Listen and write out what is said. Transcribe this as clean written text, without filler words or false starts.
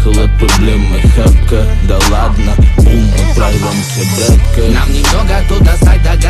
Устал от проблем и хэпка. Да ладно, бум, отправимся, братка. Нам немного туда сайт